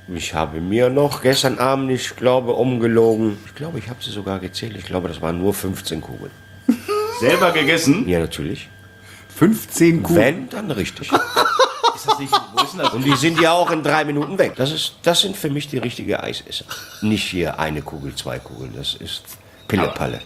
Ich habe mir noch gestern Abend, ich glaube, umgelogen. Ich glaube, ich habe sie sogar gezählt. Ich glaube, das waren nur 15 Kugeln. Selber gegessen? Ja, natürlich. 15 Kugeln. Wenn, dann richtig. Ist das nicht, wo ist denn das? Und die sind ja auch in 3 Minuten weg. Das sind für mich die richtige Eisesser. Nicht hier eine Kugel, 2 Kugeln. Das ist Pillepalle.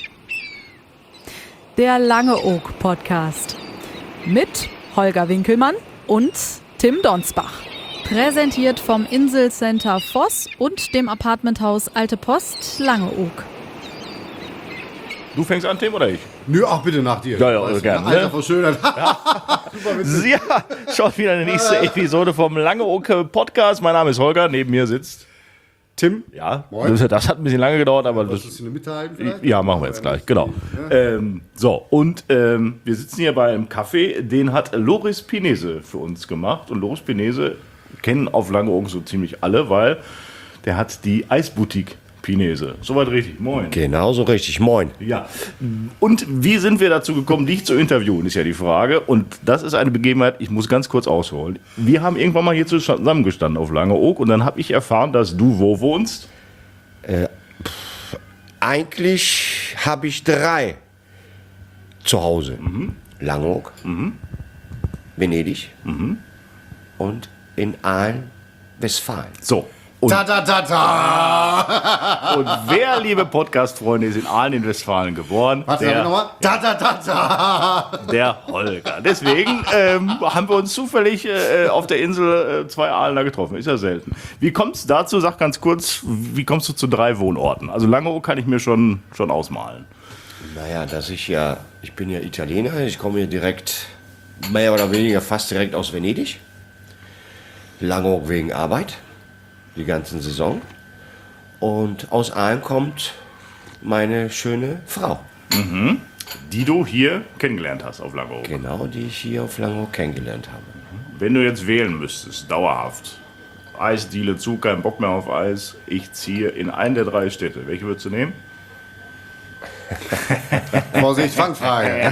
Der Langeoog Podcast mit Holger Winkelmann und Tim Donsbach. Präsentiert vom Inselcenter Voss und dem Apartmenthaus Alte Post Langeoog. Du fängst an, Tim, oder ich? Nö, ach bitte nach dir. Ja, gerne. Alter, verschönert. Ja, schaut wieder eine nächste Episode vom Langeoog Podcast. Mein Name ist Holger, neben mir sitzt Tim. Ja, Moin. das hat ein bisschen lange gedauert, aber Was ist eine Mitteilung vielleicht? ja, machen wir jetzt gleich, genau. Wir sitzen hier bei einem Café, den hat Loris Pinese für uns gemacht. Und Loris Pinese kennen auf Langeoog so ziemlich alle, weil der hat die Eisboutique Pinese. Soweit richtig, moin. Genau so richtig. Moin. Ja, und wie sind wir dazu gekommen, dich zu interviewen, ist ja die Frage. Und das ist eine Begebenheit, ich muss ganz kurz ausholen. Wir haben irgendwann mal hier zusammengestanden auf Langeoog und dann habe ich erfahren, dass du wo wohnst? Eigentlich habe ich 3 zu Hause. Langeoog, Venedig und in Aalen, Westfalen. So. Und, Ta ta ta ta. und wer, liebe Podcast-Freunde, ist in Aalen in Westfalen geboren? Warte, nochmal. Ta ta ta ta. Der Holger. Deswegen haben wir uns zufällig auf der Insel 2 Aalener getroffen. Ist ja selten. Wie kommt es dazu? Sag ganz kurz, wie kommst du zu 3 Wohnorten? Also Langeoog kann ich mir schon ausmalen. Naja, ich bin ja Italiener, ich komme hier direkt, mehr oder weniger fast direkt aus Venedig. Langeoog wegen Arbeit, die ganze Saison. Und aus Aalen kommt meine schöne Frau. Die du hier kennengelernt hast auf Langeoog. Genau, die ich hier auf Langeoog kennengelernt habe. Wenn du jetzt wählen müsstest, dauerhaft, Eisdiele zu, kein Bock mehr auf Eis, ich ziehe in einen der 3 Städte. Welche würdest du nehmen? Vorsicht, Fangfrage.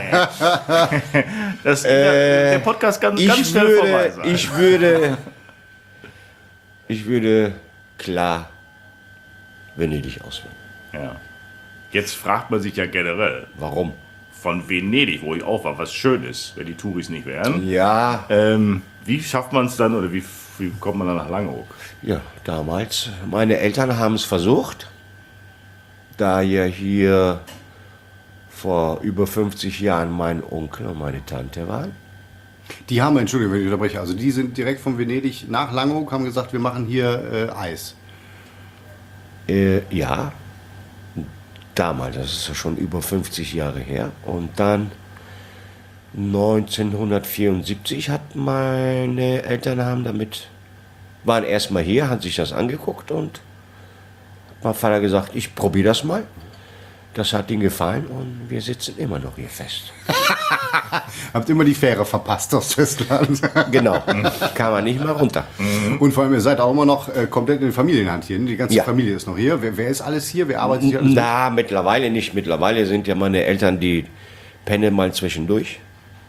Der Podcast kann ganz schnell vorbei sein. Ich würde klar Venedig auswählen. Ja. Jetzt fragt man sich ja generell, Warum? von Venedig, wo ich auch war, was schön ist, wenn die Touris nicht wären. Ja, Wie schafft man es dann oder wie kommt man dann nach Langeoog? ja, damals, meine Eltern haben es versucht, da ja hier vor über 50 Jahren mein Onkel und meine Tante waren. Die haben, Entschuldigung, wenn ich unterbreche, also die sind direkt von Venedig nach Langeoog, haben gesagt, wir machen hier Eis. Ja, damals, das ist ja schon über 50 Jahre her. Und dann 1974 hat meine Eltern waren erstmal hier, haben sich das angeguckt und hat mein Vater gesagt, ich probiere das mal. Das hat ihnen gefallen und wir sitzen immer noch hier fest. Habt immer die Fähre verpasst aus Festland. Genau, kam man nicht mehr runter. Und vor allem, ihr seid auch immer noch komplett in Familienhand hier. Ne? Die ganze Ja. Familie ist noch hier. Wer ist alles hier? Wer arbeitet hier alles mit? Na, mittlerweile nicht. Mittlerweile sind ja meine Eltern, die pennen mal zwischendurch.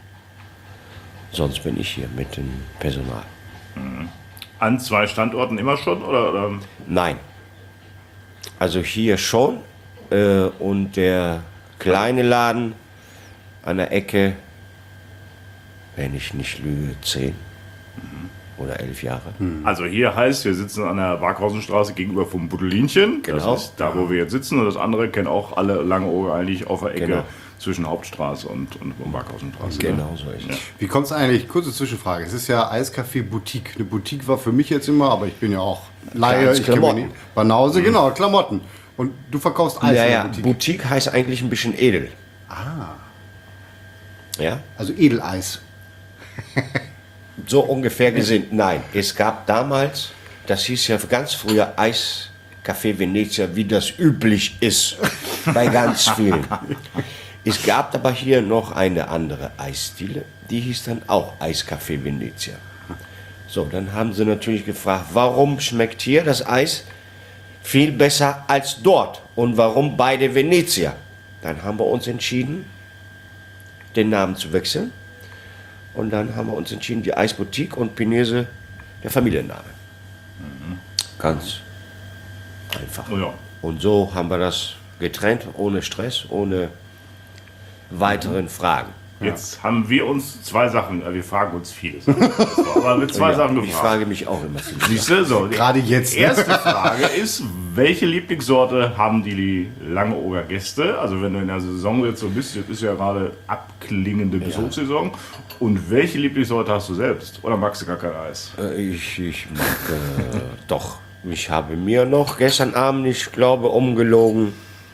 Sonst bin ich hier mit dem Personal. An 2 Standorten immer schon? Oder? Nein. Also hier schon. Und der kleine Laden an der Ecke, wenn ich nicht lüge, 10 oder 11 Jahre. Also hier heißt, wir sitzen an der Barkhausenstraße gegenüber vom Buddelinchen. Genau. Das ist da, wo wir jetzt sitzen. Und das andere kennen auch alle Langeoog eigentlich auf der Ecke Genau. zwischen Hauptstraße und Barkhausenstraße. Genau so ist es. Wie kommt es eigentlich, kurze Zwischenfrage, es ist ja Eiscafé Boutique. Eine Boutique war für mich jetzt immer, aber ich bin ja auch Laie, Ganz ich kenne Klamotten. mich nicht. Banause, genau, Klamotten. Und du verkaufst Eis in der Ja, Boutique. Boutique heißt eigentlich ein bisschen edel. Ja, Also Edeleis. so ungefähr gesinnt. Nein, es gab damals, das hieß ja ganz früher Eiscafé Venezia, wie das üblich ist bei ganz vielen. Es gab aber hier noch eine andere Eisdiele, die hieß dann auch Eiscafé Venezia. So, dann haben sie natürlich gefragt, warum schmeckt hier das Eis viel besser als dort und warum beide Venezia? Dann haben wir uns entschieden, den Namen zu wechseln. Und dann haben wir uns entschieden, die Eisboutique und Pinese der Familienname. Ganz einfach. Ja. Und so haben wir das getrennt, ohne Stress, ohne weiteren Fragen. Jetzt haben wir uns zwei Sachen, wir fragen uns vieles. Aber mit zwei Sachen Ich gefragt. frage mich auch immer viel. Siehst du, so, die Gerade jetzt. Ne? erste Frage ist, welche Lieblingssorte haben die Langeoger Gäste? Also wenn du in der Saison jetzt so bist, jetzt ist ja gerade abklingende Besuchssaison. Und welche Lieblingssorte hast du selbst? Oder magst du gar kein Eis? Ich mag doch. Ich habe mir noch gestern Abend, ich glaube, umgelogen.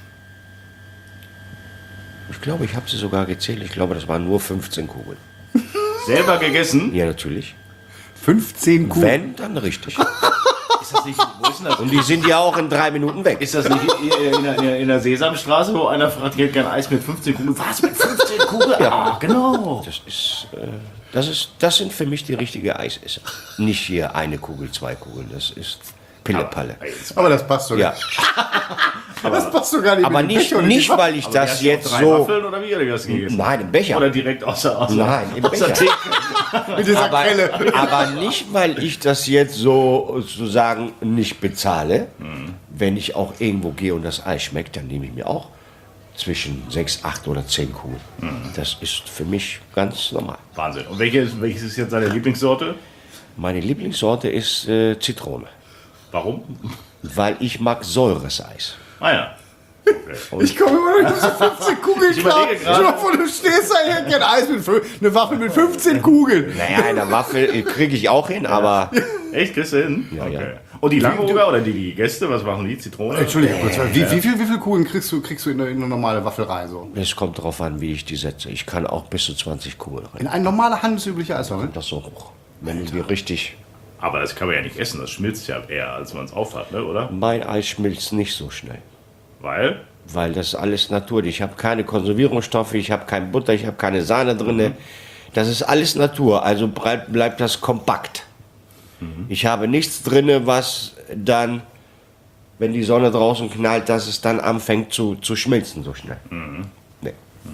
Ich glaube, ich habe sie sogar gezählt. Ich glaube, das waren nur 15 Kugeln. Selber gegessen? Ja, natürlich. 15 Kugeln. Wenn, dann richtig. Ist das nicht, wo ist denn das? Und die sind ja auch in 3 Minuten weg. Ist das nicht in der Sesamstraße, wo einer fragt, ich hätte gern Eis mit 15 Kugeln? Was, mit 15 Kugeln? Ja, genau. Das sind für mich die richtige Eisesser. Nicht hier eine Kugel, 2 Kugeln. Das ist Pillepalle. Aber das passt doch Ja, nicht. Das passt doch gar nicht. aber mit dem nicht, Becher und nicht dem weil ich das jetzt 3 so... Waffeln oder wie hat er das gegessen? Nein, im Becher. Oder direkt außer Nein, im aus der Becher. Theke. mit dieser Quelle. Aber nicht, weil ich das jetzt so sozusagen nicht bezahle. Wenn ich auch irgendwo gehe und das Eis schmeckt, dann nehme ich mir auch zwischen 6, 8 oder 10 Kugeln. Das ist für mich ganz normal. Wahnsinn. Und welches ist jetzt seine Lieblingssorte? Meine Lieblingssorte ist Zitrone, Warum? weil ich mag säures Eis. Ah ja. Ich komme immer noch nicht zu 15 Kugeln Ich klar. überlege gerade- Stell dir mal vor, du stehst da, ich hätte gerne Eis mit eine Waffel mit 15 Kugeln. Naja, eine Waffel kriege ich auch hin, aber Echt, kriegst du hin? Ja, ja. Und die Langeoger oder die Gäste, was machen die? Zitrone? Entschuldigung, kurz, wie viele Kugeln kriegst du in eine normale Waffel rein? So? es kommt darauf an, wie ich die setze. Ich kann auch bis zu 20 Kugeln rein. In eine normale handelsübliche Eiswaffel? Das so hoch. Wenn die richtig... Aber das kann man ja nicht essen, das schmilzt ja eher, als man es aufhat, ne, oder? Mein Eis schmilzt nicht so schnell. Weil? Weil das ist alles Natur. Ich habe keine Konservierungsstoffe, ich habe keine Butter, ich habe keine Sahne drin. Das ist alles Natur, also bleibt das kompakt. Ich habe nichts drin, was dann, wenn die Sonne draußen knallt, dass es dann anfängt zu schmilzen so schnell. Nee.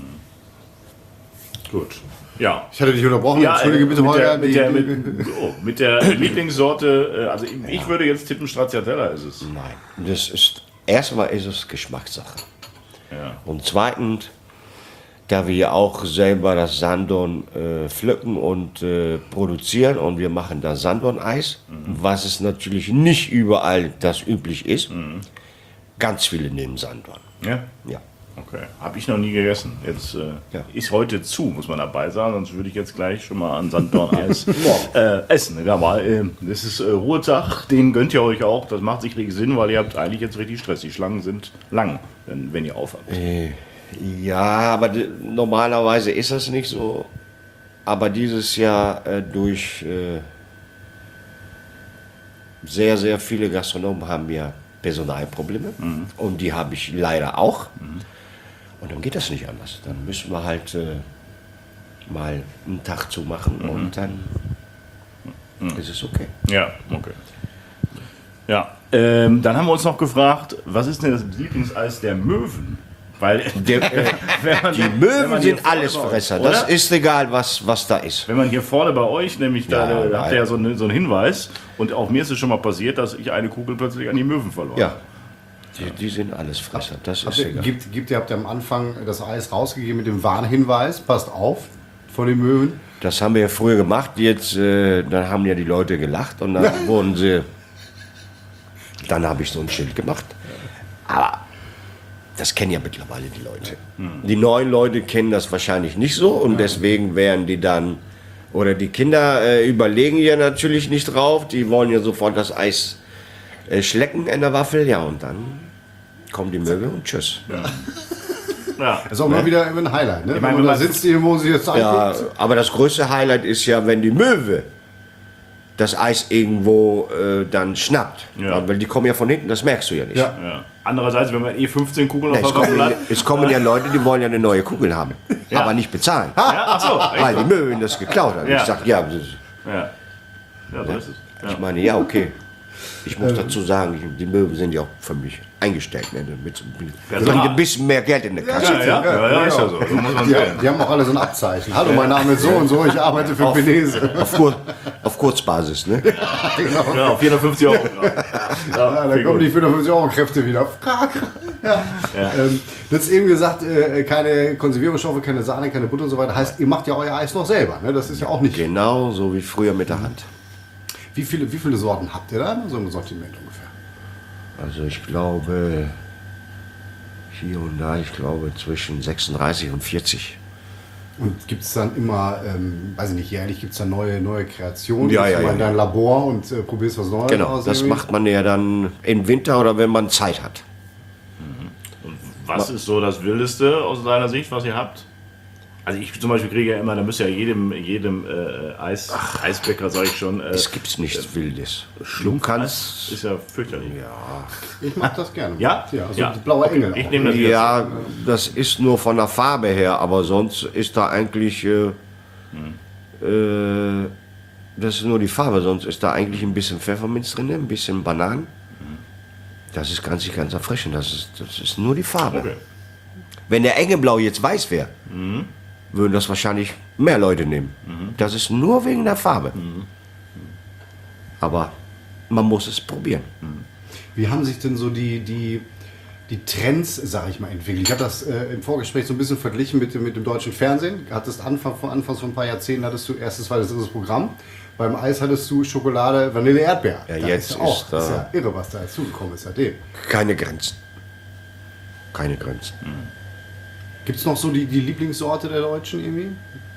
Gut. Ja. Ich hatte dich unterbrochen, entschuldige bitte, Holger. Mit der Lieblingssorte, also ich würde jetzt tippen, Stracciatella ist es. Nein. Das ist, erstmal ist es Geschmackssache. Ja. Und zweitens, da wir ja auch selber das Sanddorn pflücken und produzieren und wir machen da Sanddorn-Eis, was es natürlich nicht überall das üblich ist. Ganz viele nehmen Sanddorn. Ja? Ja. Okay. Habe ich noch nie gegessen. Jetzt ist heute zu, muss man dabei sagen, sonst würde ich jetzt gleich schon mal an Sanddorn-Eis essen. Ja, mal, das ist Ruhetag, den gönnt ihr euch auch. Das macht sicherlich Sinn, weil ihr habt eigentlich jetzt richtig Stress. Die Schlangen sind lang, wenn ihr aufhabt. Ja, aber normalerweise ist das nicht so. Aber dieses Jahr durch sehr, sehr viele Gastronomen haben wir Personalprobleme. Und die habe ich leider auch. Und dann geht das nicht anders. Dann müssen wir halt mal einen Tag zumachen und dann ist es okay. Ja, okay. Ja, dann haben wir uns noch gefragt, was ist denn das Lieblingseis der Möwen? Weil Die wenn Möwen man hier sind vorne alles bei euch, Fresser. oder? Das ist egal, was da ist. Wenn man hier vorne bei euch, nämlich da Ja, habt ihr ja so einen Hinweis, und auch mir ist es schon mal passiert, dass ich eine Kugel plötzlich an die Möwen verloren Ja. habe. Die sind alles Fresser. Das ist egal. Ihr habt ja am Anfang das Eis rausgegeben mit dem Warnhinweis, passt auf vor den Möwen. Das haben wir ja früher gemacht. Jetzt, dann haben ja die Leute gelacht und dann wurden sie. Dann habe ich so ein Schild gemacht. Aber das kennen ja mittlerweile die Leute. Die neuen Leute kennen das wahrscheinlich nicht so und deswegen werden die dann. Oder die Kinder überlegen ja natürlich nicht drauf. Die wollen ja sofort das Eis schlecken in der Waffel. Ja, und dann kommen die Möwe und tschüss. Ja. Das ist auch mal wieder ein Highlight, ne? meine, wenn man wenn da man- sitzt, irgendwo sich jetzt Ja, anguckt. aber das größte Highlight ist ja, wenn die Möwe das Eis irgendwo dann schnappt. Ja. Weil die kommen ja von hinten, das merkst du ja nicht. Ja. Ja. Andererseits, wenn man 15 Kugeln Ja, auf der Waffel hat. es kommen ja Leute, die wollen ja eine neue Kugel haben, Ja. aber nicht bezahlen, Ja, ach so, weil die Möwe das geklaut hat. Ja. Ich sag, ja, Ja. Ja, so ist es. ich meine, ja, okay. Ich muss dazu sagen, die Möwen sind ja auch für mich eingestellt. Ne? Mit ein bisschen mehr Geld in der Kasse. Ja, ist ja so. So muss man sehen. Die haben auch alle so ein Abzeichen. Hallo, mein Name ist so und so, ich arbeite für Benese. Auf Kurzbasis. Ne? Ja, 450 Euro. Ja, da kommen die 450 Euro Kräfte wieder. Ja. Du hast eben gesagt, keine Konservierungsstoffe, keine Sahne, keine Butter und so weiter. Heißt, ihr macht ja euer Eis noch selber. Ne? Das ist ja auch nicht... Genau so wie früher mit der Hand. Wie viele Sorten habt ihr da? So ein Sortiment ungefähr. Also ich glaube, hier und da, zwischen 36 und 40. Und gibt es dann immer, weiß ich nicht, jährlich gibt es dann neue Kreationen? Ja, Bist du ja, mal in ja. dein Labor und probierst was Neues Genau, aus? das irgendwie? macht man ja dann im Winter oder wenn man Zeit hat. Was ist so das Wildeste aus deiner Sicht, was ihr habt? Also ich zum Beispiel kriege ja immer, da müsste ja jedem Eisbäcker, sage ich schon, Es gibt nichts Wildes. Du Schlumpfeis kannst... ist ja fürchterlich. Ich mag das gerne. Ja? Ja, also Ja. blauer Okay, Engel. ich auch. nehme das jetzt. Ja, das ist nur von der Farbe her, aber sonst ist da eigentlich... das ist nur die Farbe, sonst ist da eigentlich ein bisschen Pfefferminz drin, ein bisschen Bananen. Das ist ganz erfrischend, das ist nur die Farbe. Okay. Wenn der Engelblau jetzt weiß wäre, würden das wahrscheinlich mehr Leute nehmen. Das ist nur wegen der Farbe. Aber man muss es probieren. Wie haben sich denn so die Trends, sag ich mal, entwickelt? Ich habe das im Vorgespräch so ein bisschen verglichen mit dem deutschen Fernsehen. Hattest anfangs von ein paar Jahrzehnten hattest du erstes, zweites, drittes Programm. Beim Eis hattest du Schokolade, Vanille, Erdbeer. Ja, Da jetzt ist ja auch, ist das ist da- ja irre, was da dazugekommen ist seitdem. Keine Grenzen. Keine Grenzen. Gibt es noch so die Lieblingssorte der Deutschen irgendwie?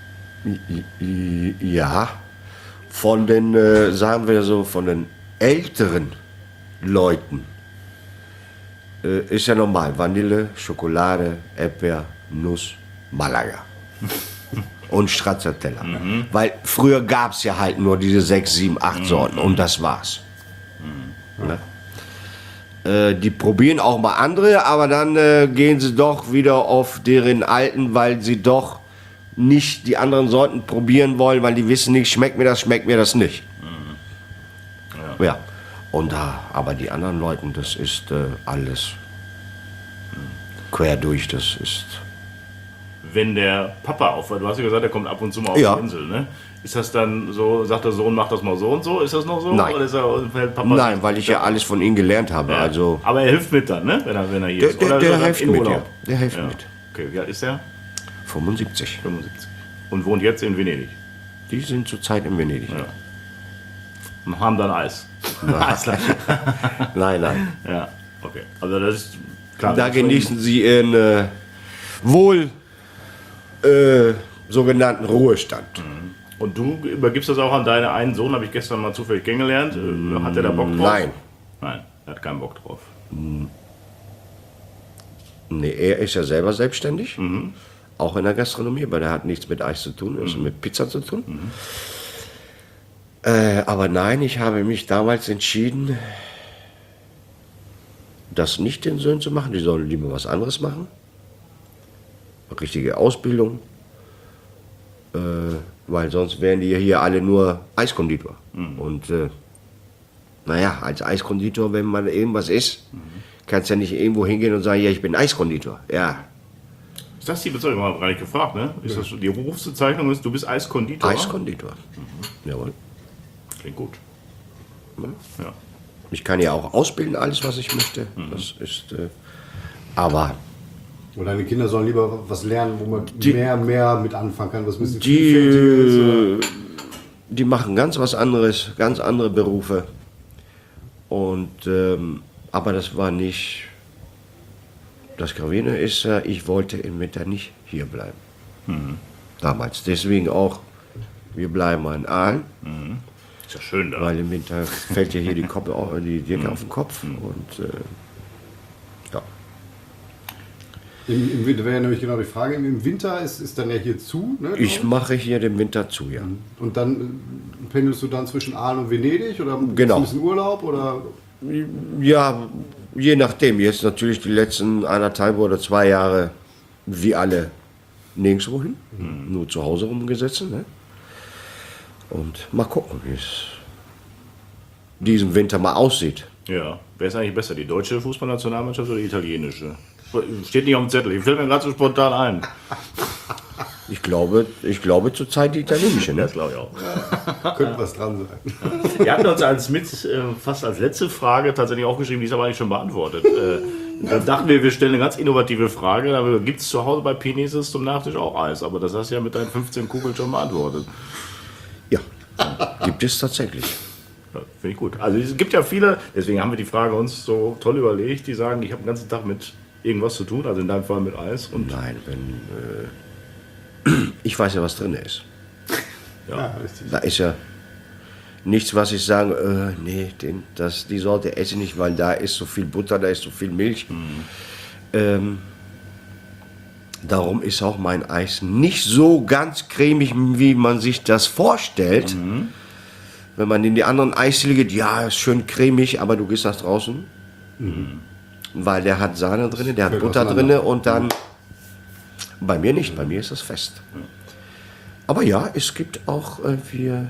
Ja, von den, sagen wir so, von den älteren Leuten ist ja normal. Vanille, Schokolade, Erdbeer, Nuss, Malaga. Und Stracciatella. Weil früher gab es ja halt nur diese 6, 7, 8 Sorten und das war's. Ne? Die probieren auch mal andere, aber dann gehen sie doch wieder auf deren alten, weil sie doch nicht die anderen Sorten probieren wollen, weil die wissen nicht, schmeckt mir das nicht. Ja. Und aber die anderen Leuten, das ist alles quer durch, das ist... Wenn der Papa aufhört, du hast ja gesagt, er kommt ab und zu mal auf Ja. die Insel, ne? Ist das dann so, sagt der Sohn, mach das mal so und so? Ist das noch so? Nein. Oder ist fällt Papa Nein, weil ich ja alles von ihnen gelernt habe, Ja. also... Aber er hilft mit dann, ne? Wenn er hier ist. Der Oder ist er dann hilft in mit, Urlaub? ja. Der hilft Ja. mit. Okay, wie alt ist er? 75. 75. Und wohnt jetzt in Venedig. Die sind zurzeit in Venedig. Ja. Und haben dann Eis. Eisland. Nein. Ja, okay. Also das ist klar. Da das ist schon- genießen sie ihren sogenannten Ruhestand. Und du übergibst das auch an deinen einen Sohn, habe ich gestern mal zufällig kennengelernt. Hat der da Bock drauf? Nein. Nein, er hat keinen Bock drauf. Nee, er ist ja selber selbstständig, auch in der Gastronomie, weil er hat nichts mit Eis zu tun, also mit Pizza zu tun. Aber nein, ich habe mich damals entschieden, das nicht den Söhnen zu machen, die sollen lieber was anderes machen. Richtige Ausbildung, weil sonst wären die ja hier alle nur Eiskonditor. Und naja, als Eiskonditor, wenn man irgendwas ist, kannst ja nicht irgendwo hingehen und sagen, ja, ich bin Eiskonditor. Ja, Ist das die Bezeichnung? Ich habe gar nicht gefragt, ne? Ist das die Berufsbezeichnung ist, du bist Eiskonditor? Eiskonditor. Jawohl. Klingt gut. Ja. Ich kann ja auch ausbilden, alles, was ich möchte. Das ist, aber Oder deine Kinder sollen lieber was lernen, wo man mehr mit anfangen kann, was ein bisschen die, vielfältiger ist. Oder? die machen ganz was anderes, ganz andere Berufe. Und, aber das war nicht, das Gravierende ist, ich wollte im Winter nicht hier bleiben. Damals. Deswegen auch, wir bleiben in Aalen, Ist ja schön da. weil im Winter fällt ja hier die Decke auf den Kopf. Und ja. Im Winter wäre ja nämlich genau die Frage. Im Winter ist dann ja hier zu. Ne, Ich mache hier den Winter zu, ja. Und dann pendelst du dann zwischen Aalen und Venedig oder gibt's Genau. ein bisschen Urlaub oder Ja, je nachdem. Jetzt natürlich die letzten 1,5 oder 2 Jahre, wie alle, nirgendwo hin. Nur zu Hause rumgesessen. Ne? Und mal gucken, wie es diesen Winter mal aussieht. Ja. Wer ist eigentlich besser, die deutsche Fußballnationalmannschaft oder die italienische? Steht nicht auf dem Zettel. Ich fällt mir gerade so spontan ein. Ich glaube zurzeit die italienische, ne? Das glaube ich auch. Könnte was dran sein. Wir hatten uns fast als letzte Frage tatsächlich aufgeschrieben, die ist aber eigentlich schon beantwortet. Dann dachten wir stellen eine ganz innovative Frage. Gibt es zu Hause bei Pineses zum Nachtisch auch Eis? Aber das hast du ja mit deinen 15 Kugeln schon beantwortet. Ja, gibt es tatsächlich. Ja, finde ich gut. Also es gibt ja viele, deswegen haben wir die Frage uns so toll überlegt, die sagen, ich habe den ganzen Tag mit irgendwas zu tun, also in deinem Fall mit Eis. Und Nein, ich weiß ja, was drin ist. Ja, richtig. Da ist ja nichts, was ich sage, die Sorte esse ich nicht, weil da ist so viel Butter, da ist so viel Milch. Darum ist auch mein Eis nicht so ganz cremig, wie man sich das vorstellt. Wenn man in die anderen Eisdiele geht, ja, ist schön cremig, aber du gehst nach draußen, weil der hat Sahne drin, der hat Butter drin und dann, bei mir nicht, bei mir ist das fest. Aber ja, es gibt auch, wir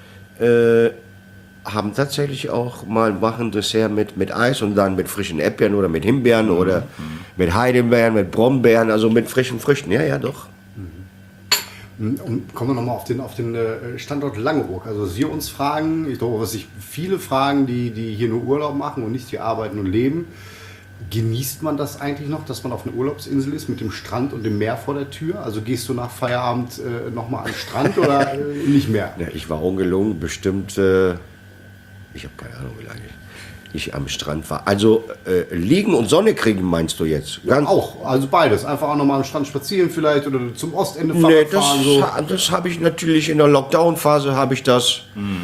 haben tatsächlich auch mal machen Dessert mit Eis und dann mit frischen Äpfeln oder mit Himbeeren oder mit Heidelbeeren, mit Brombeeren, also mit frischen Früchten. Ja, doch. Und kommen wir nochmal auf den Standort Langeoog. Also was wir uns fragen, ich glaube, was sich viele fragen, die hier nur Urlaub machen und nicht hier arbeiten und leben, genießt man das eigentlich noch, dass man auf einer Urlaubsinsel ist mit dem Strand und dem Meer vor der Tür? Also gehst du nach Feierabend nochmal an den Strand oder nicht mehr? Ja, ich war ungelogen, bestimmt, ich habe keine Ahnung, wie lange ich am Strand war. Also liegen und Sonne kriegen, meinst du jetzt? Ja, auch, also beides. Einfach auch nochmal am Strand spazieren vielleicht oder zum Ostende Nee, fahren. So. das habe ich natürlich in der Lockdown-Phase, habe ich das.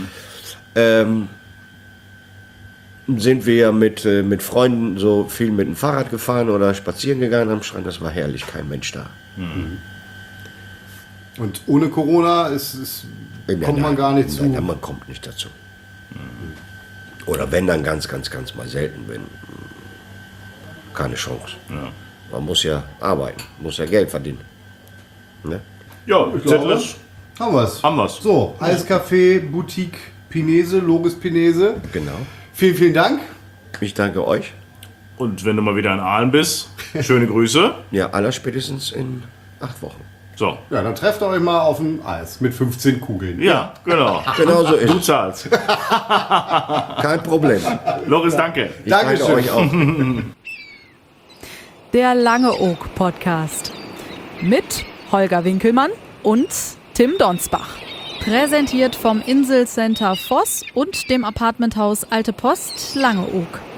Sind wir mit Freunden so viel mit dem Fahrrad gefahren oder spazieren gegangen am Strand. Das war herrlich, kein Mensch da. Und ohne Corona kommt man gar nicht zu. Nein, man kommt nicht dazu. Oder wenn, dann ganz, ganz, ganz mal selten. Wenn, keine Chance. Ja. Man muss ja arbeiten, muss ja Geld verdienen. Ne? Ja, Ich glaube, haben wir's. Haben wir's. So, Eiscafé, Boutique Pinese, Logis Pinese. Genau. Vielen, vielen Dank. Ich danke euch. Und wenn du mal wieder in Aalen bist, schöne Grüße. Ja, allerspätestens in 8 Wochen. So. Ja, dann trefft ihr euch mal auf dem Eis mit 15 Kugeln. Ja, genau. Genau so ist Du es. zahlst. Kein Problem. Loris, danke. Ich danke Dankeschön. euch auch. Der Langeoog Podcast mit Holger Winkelmann und Tim Donsbach. Präsentiert vom Inselcenter Voss und dem Apartmenthaus Alte Post Langeoog.